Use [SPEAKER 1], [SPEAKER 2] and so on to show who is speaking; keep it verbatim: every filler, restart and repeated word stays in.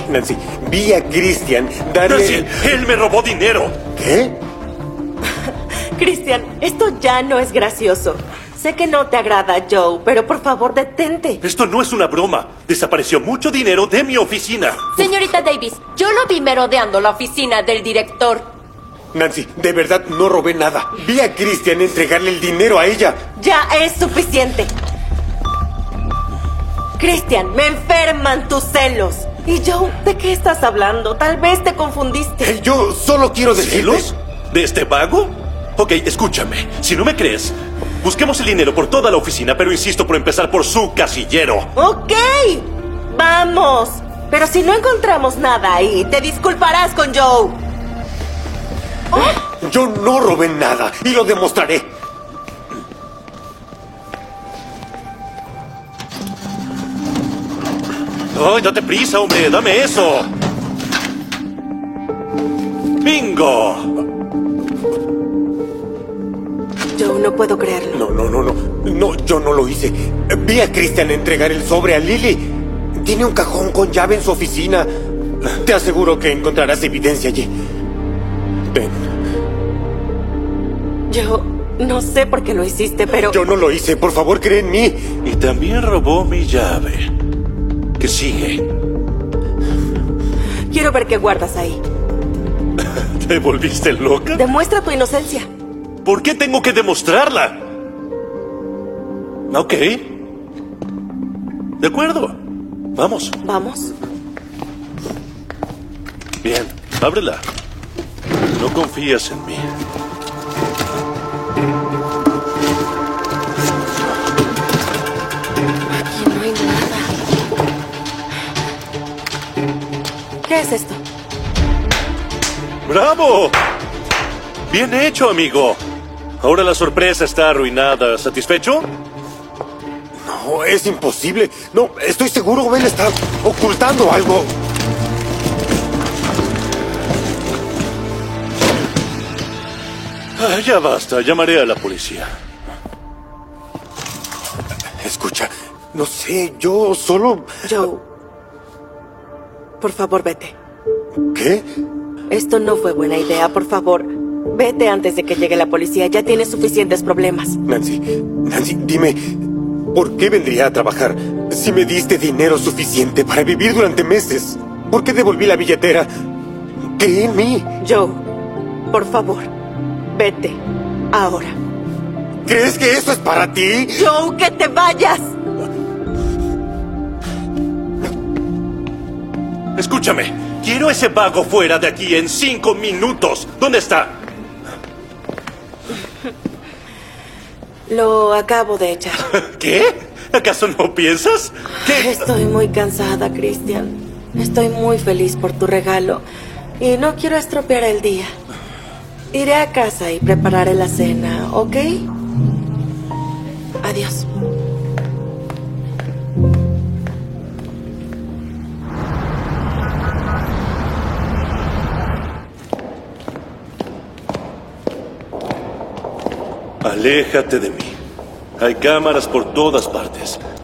[SPEAKER 1] Nancy, vi a Christian darle...
[SPEAKER 2] Nancy, él me robó dinero.
[SPEAKER 1] ¿Qué?
[SPEAKER 3] Christian, esto ya no es gracioso. Sé que no te agrada, Joe, pero por favor detente.
[SPEAKER 2] Esto no es una broma. Desapareció mucho dinero de mi oficina.
[SPEAKER 4] Señorita Davis, yo lo vi merodeando la oficina del director.
[SPEAKER 1] Nancy, de verdad no robé nada. Vi a Christian entregarle el dinero a ella.
[SPEAKER 3] Ya es suficiente. Christian, me enferman tus celos. Y Joe, ¿de qué estás hablando? Tal vez te confundiste.
[SPEAKER 1] Eh, Yo solo quiero decirte...
[SPEAKER 2] ¿Celos? ¿De este vago? Ok, escúchame. Si no me crees, busquemos el dinero por toda la oficina, pero insisto por empezar por su casillero.
[SPEAKER 3] Ok, vamos. Pero si no encontramos nada ahí, te disculparás con Joe.
[SPEAKER 1] ¿Oh? Yo no robé nada y lo demostraré.
[SPEAKER 2] ¡Ay, date prisa, hombre! ¡Dame eso! ¡Bingo!
[SPEAKER 3] Joe, no puedo creerlo.
[SPEAKER 1] No, no, no, no. No, yo no lo hice. Vi a Christian entregar el sobre a Lily. Tiene un cajón con llave en su oficina. Te aseguro que encontrarás evidencia allí. Ven.
[SPEAKER 3] Yo no sé por qué lo hiciste, pero...
[SPEAKER 1] Yo no lo hice. Por favor, cree en mí.
[SPEAKER 2] Y también robó mi llave. ¿Qué sigue?
[SPEAKER 3] Quiero ver qué guardas ahí.
[SPEAKER 2] ¿Te volviste loca?
[SPEAKER 3] Demuestra tu inocencia.
[SPEAKER 2] ¿Por qué tengo que demostrarla? Ok. De acuerdo. Vamos.
[SPEAKER 3] ¿Vamos?
[SPEAKER 2] Bien, ábrela. No confías en mí.
[SPEAKER 3] Aquí no hay nada. ¿Qué es esto?
[SPEAKER 2] ¡Bravo! Bien hecho, amigo. Ahora la sorpresa está arruinada. ¿Satisfecho?
[SPEAKER 1] No, es imposible. No, estoy seguro que él está ocultando algo.
[SPEAKER 2] Ah, ya basta. Llamaré a la policía.
[SPEAKER 1] Escucha, no sé, yo solo...
[SPEAKER 3] Joe, por favor, vete.
[SPEAKER 1] ¿Qué?
[SPEAKER 3] Esto no fue buena idea, por favor. Vete antes de que llegue la policía. Ya tienes suficientes problemas.
[SPEAKER 1] Nancy, Nancy, dime, ¿por qué vendría a trabajar si me diste dinero suficiente para vivir durante meses? ¿Por qué devolví la billetera? Cree en mí.
[SPEAKER 3] Joe, por favor, vete ahora.
[SPEAKER 1] ¿Crees que eso es para ti?
[SPEAKER 3] Joe, que te vayas.
[SPEAKER 2] Escúchame. Quiero ese vago fuera de aquí en cinco minutos. ¿Dónde está?
[SPEAKER 3] Lo acabo de echar.
[SPEAKER 2] ¿Qué? ¿Acaso no piensas? ¿Qué?
[SPEAKER 3] Estoy muy cansada, Christian. Estoy muy feliz por tu regalo y no quiero estropear el día. Iré a casa y prepararé la cena, ¿ok? Adiós.
[SPEAKER 2] Aléjate de mí. Hay cámaras por todas partes.